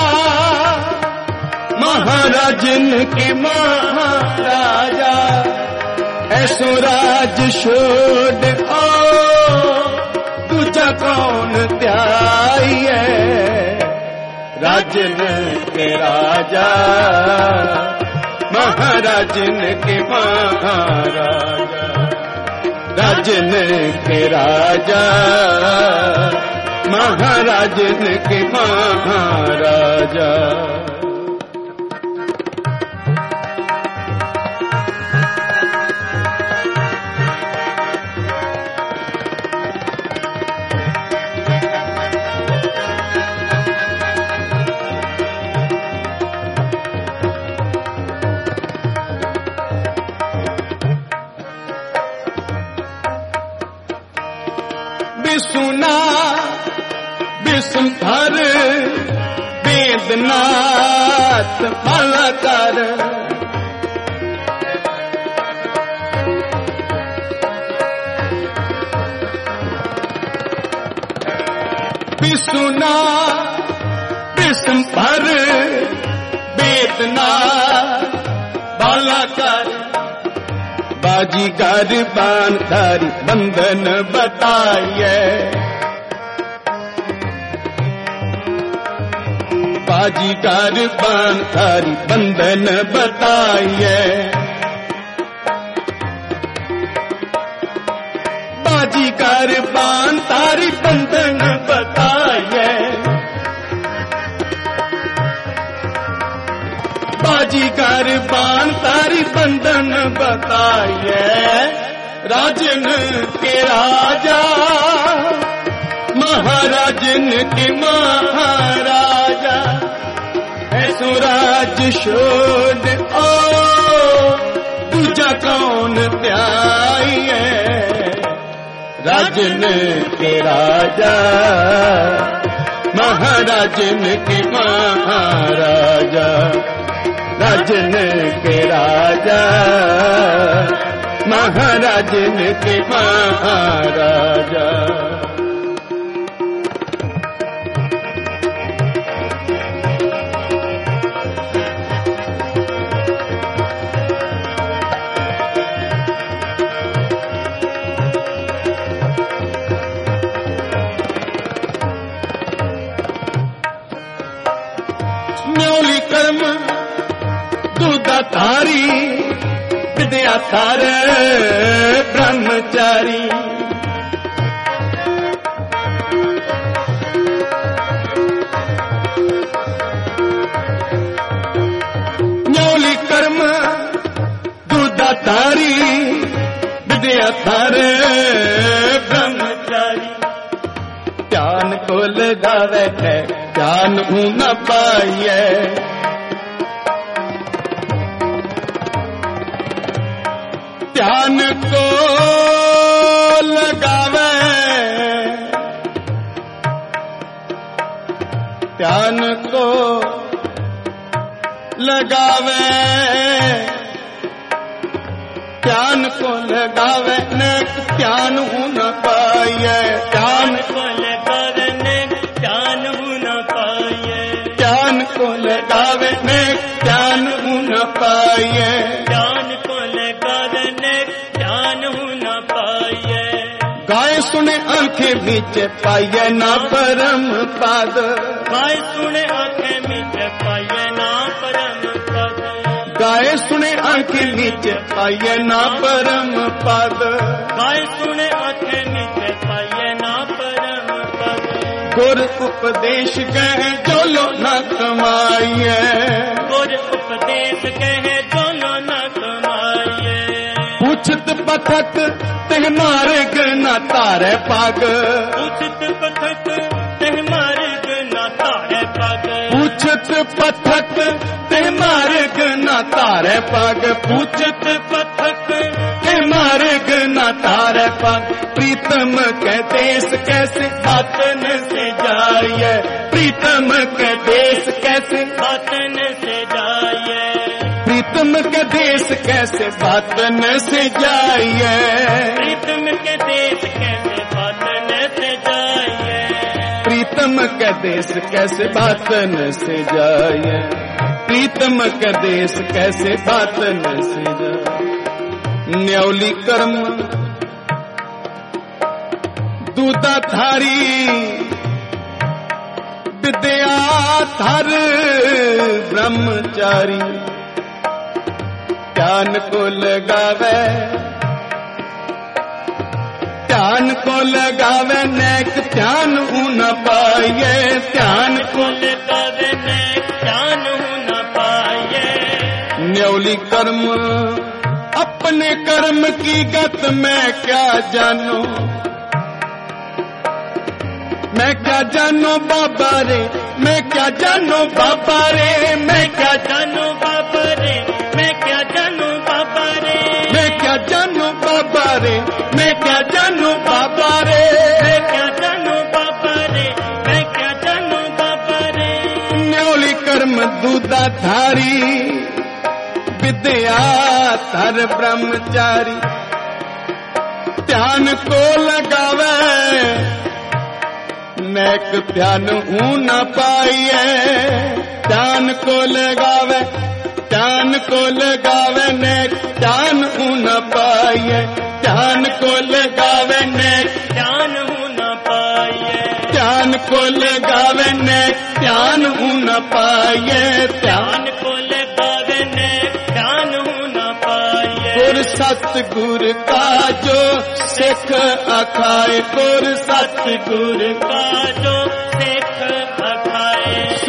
[SPEAKER 1] महाराजन के महाराजा ऐसो राज छोड़ ओ दूजा कौन त्याई राजन के राजा महाराजन के महाराजा राजन के राजा महाराजन के महाराजा सुना विषुधर वेदनाथ फल कर विषुना विषुधर वेदनाथ फल कर बाजीगर बांधारी बंधन बताइए बाजीगर बांधारी बंधन बताइए बाजीगर बांधारी बंधन बताइए बाण तारी बंधन बताइए, राजन के राजा महाराजन के महाराजा, ऐसो राज छोड़ ओ दूजा कौन प्याइए, राजन के राजा महाराजन के महाराजा, राजन के राजा महाराजन के महाराजा। न्योली कर्म दूधाधारी विद्या थार ब्रह्मचारी, न्योली कर्म दूधाधारी विद्या थार ब्रह्मचारी, ध्यान को लगावे है ध्यान हूं न पाइए, ध्यान को लगावे ध्यान को लगावे ध्यान को लगावे नेक ध्यान हूं न पाइए, ध्यान
[SPEAKER 2] को लगावे नेक ध्यान हूं न पाइए,
[SPEAKER 1] ध्यान को लगावे नेक ध्यान हूं न पाइए,
[SPEAKER 2] ध्यान को लगावे नेक ध्यान हूं न पाइए,
[SPEAKER 1] गाय सुने आंखें बीच पाइए ना परम पद,
[SPEAKER 2] गाय सुने आंखें बीच पाइए ना परम पद,
[SPEAKER 1] गाय सुने आंखें बीच पाइए ना परम पद,
[SPEAKER 2] गाय सुने आंखें बीच पाइए ना परम पद,
[SPEAKER 1] गुर उपदेश कहे जो लो न कमाइए,
[SPEAKER 2] गुर उपदेश कहे जो लो न कमाइए,
[SPEAKER 1] पूछत पथक तेह मार्ग न तारे पग,
[SPEAKER 2] उचित पथक तेह मार्ग न तारे पग,
[SPEAKER 1] पूछत पथक तेह मार्ग न तारे पग, पूछत
[SPEAKER 2] पथक
[SPEAKER 1] तेह मार्ग न तारे पग, प्रीतम के देश कैसे बातन से जाइए, प्रीतम के देश कैसे
[SPEAKER 2] बातन से जाइए,
[SPEAKER 1] प्रीतम के देश कैसे बातन से जाइए,
[SPEAKER 2] प्रीतम के देश कैसे बातन से जाइए,
[SPEAKER 1] प्रीतम के देश कैसे बातन से जाइए, प्रीतम के देश कैसे बातन से जाइए। न्योली कर्म दूधाधारी विद्या धर ब्रह्मचारी, ध्यान को लगावे ध्यान को लगावे नेक ध्यान हूं न पाइए, ध्यान को
[SPEAKER 2] लगावे नेक ध्यान हूं न पाइए,
[SPEAKER 1] न्योली कर्म अपने कर्म की गत मैं क्या जानू, मैं क्या जानू बाबा रे, मैं क्या जानू बाबा रे, मैं क्या
[SPEAKER 2] जानू बाबा रे, मैं क्या जानू बाबा रे,
[SPEAKER 1] मैं क्या जानू बाबा रे, मैं क्या जानू बाबा रे,
[SPEAKER 2] मैं क्या जानू बाबा रे, मैं क्या जानू बाबा रे,
[SPEAKER 1] न्योली कर्म दूधाधारी विद्या धर ब्रह्मचारी, ध्यान को लगावे नेक ध्यान हूं न पाइए, ध्यान को लगावे ध्यान को लगावे नेक ध्यान हूं न पाइए, ध्यान को लगावे नेक
[SPEAKER 2] ध्यान हूं न पाइए,
[SPEAKER 1] ध्यान को लगावे नेक ध्यान हूं न पाइए,
[SPEAKER 2] ध्यान को लगावे नेक ध्यान हूं न पाइए,
[SPEAKER 1] गुर सतगुर का जो सिख अखाए, गुर सतगुर
[SPEAKER 2] का जो सिख अखाए,
[SPEAKER 1] सो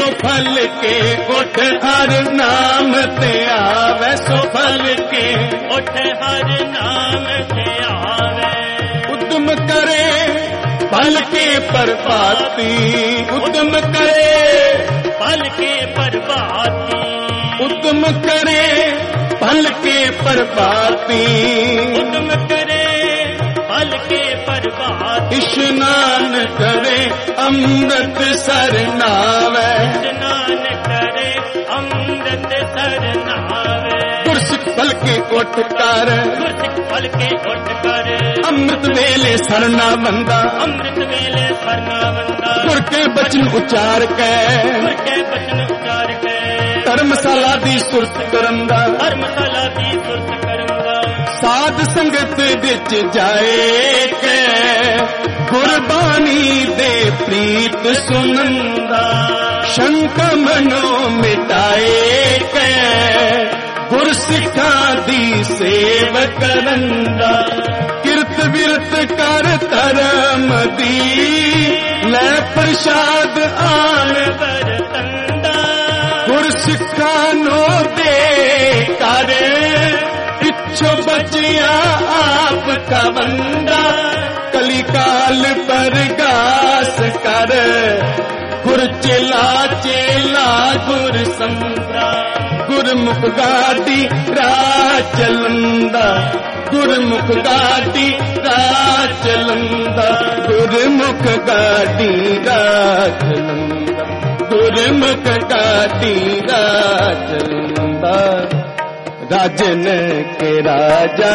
[SPEAKER 1] सो फल के उठ हर नाम ते आवे, सो फल के
[SPEAKER 2] उठ हर नाम ते आवे।
[SPEAKER 1] उद्यम करे फल के प्रभाती, उद्यम करे
[SPEAKER 2] फल के प्रभाती,
[SPEAKER 1] उद्यम करे फल के प्रभाती,
[SPEAKER 2] उद्यम करे फल के प्रभाती।
[SPEAKER 1] स्नान करे अमृत सर नावे,
[SPEAKER 2] स्नान करे अमृत सर नावे।
[SPEAKER 1] गुरसिख फल के उठ कर,
[SPEAKER 2] गुरसिख फल के उठ कर,
[SPEAKER 1] अमृत वेले सरना बंदा,
[SPEAKER 2] अमृत वेले सरना बंदा।
[SPEAKER 1] गुर के बचन उचार के,
[SPEAKER 2] गुर के बचन उचार के,
[SPEAKER 1] धर्मशाला दी सुरत करंदा,
[SPEAKER 2] धर्मशाला दी सुरत करंदा।
[SPEAKER 1] साध संगत विच जाए के, गुरबानी दे प्रीत सुनंदा। शंक मनो मिटाए के, गुरसिखा दी सेव करंदा। किरत विरत कर धर्म दी, ले प्रसाद आन
[SPEAKER 2] बरतंदा।
[SPEAKER 1] गुरसिखा नो दे कर, पिछो बचिया आप का बंदा। कली काल पर गास कर, गुर चेला चेला गुर संता। गुरमुख गादी राह चलंदा, गुरमुख गादी राह चलंदा, गुरमुख गादी राह चलंदा, गुरमुख गादी राह चलंदा। राजन के राजा,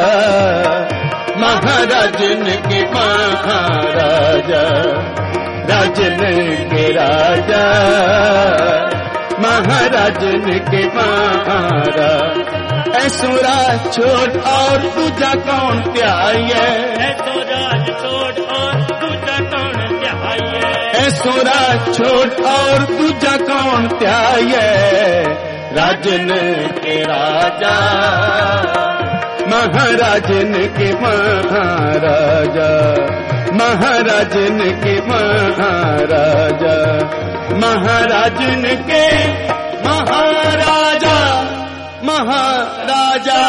[SPEAKER 1] महाराजन के महाराजा, राजन के राजा, महाराजन के महाराज। ऐसो राज छोड़ और दूजा कौन त्याये,
[SPEAKER 2] ऐसो राज छोड़ और दूजा कौन त्याये,
[SPEAKER 1] ऐसो राज छोड़ और दूजा कौन त्याये। राजन के राजा, महाराजन के महाराजा, महाराजन के महाराजा, महाराजन के महाराजा, महाराजा।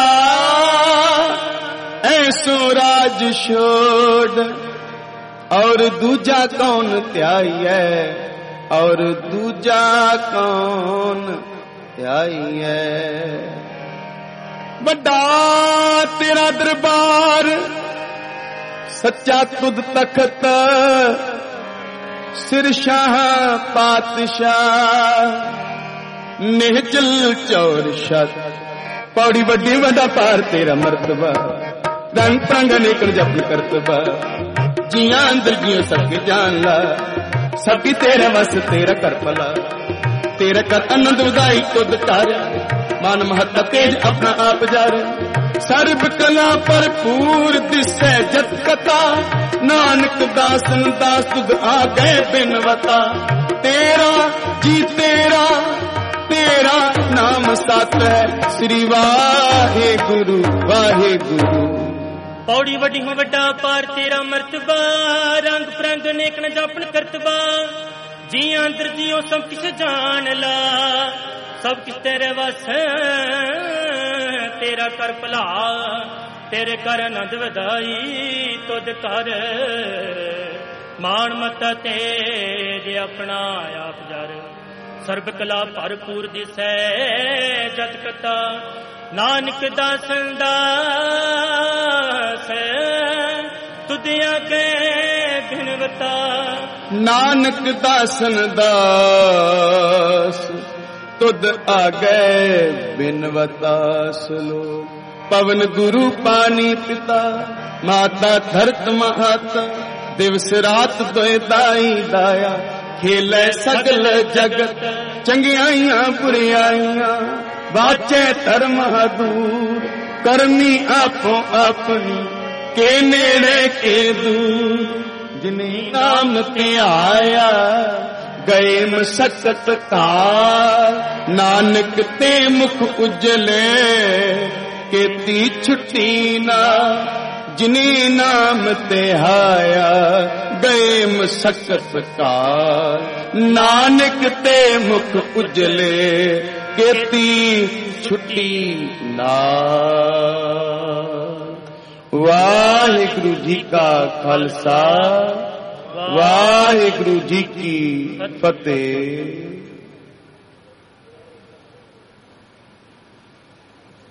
[SPEAKER 1] ऐसो राज छोड़ और दूजा कौन त्याये, और दूजा कौन त्याये। बड़ा तेरा दरबार, सच्चा तुद तख्त, सिर शाह पातशाह, निहचल चौर शत। पौड़ी बड़ी वडा पार तेरा मर्तबा, रंग प्रंग नेकल जपन करतबा। जिया अंदर जियो सबके जान ला, सभी तेरे वस तेरा कर पला। तेरे कर आनंद उदाई तुद तारा, मान महत्ता तेज अपना आप जार। सर्ब कला भरपूर दिसै जत कथा, नानक दासन दास तुद आ गए बिनवता। तेरा जी तेरा, तेरा नाम सत है, श्री वाहे गुरु वाहे गुरु।
[SPEAKER 2] पौड़ी वड्डी हो वड्डा पार तेरा मर्तबा, रंग प्रंग नेक न जापन करतबा। जी अंदर जियो सब किस जान ला, सब किस तेरे वस तेरा कर भला। तेरे कर आनंद वधाई तुद कर, मान मता तेज अपना आप जर। सर्ब कला भरपूर दिसै जत कथा, नानक दासन दास तुद आगे बिनवता।
[SPEAKER 1] नानक दासन दास तुद आगे बिनवता। सुलो पवन गुरु पानी पिता, माता धरत माता। दिवस रात दोए दाई दाया, खेले सगल जगत। चंगियाइयां बुरियाइयां, बाचे धर्म दूर। करनी आपो अपनी, के नेड़े के दूर। जिन्हें नाम ते आया, गए मशक्कत काल। नानक ते मुख उजले, केती छुट्टी ना। जिन्हें नाम ते आया, गए सकत कार, नानक ते मुख उजले केती छुट्टी नार। वाहिगुरु जी का खालसा, वाहिगुरु जी की फतेह।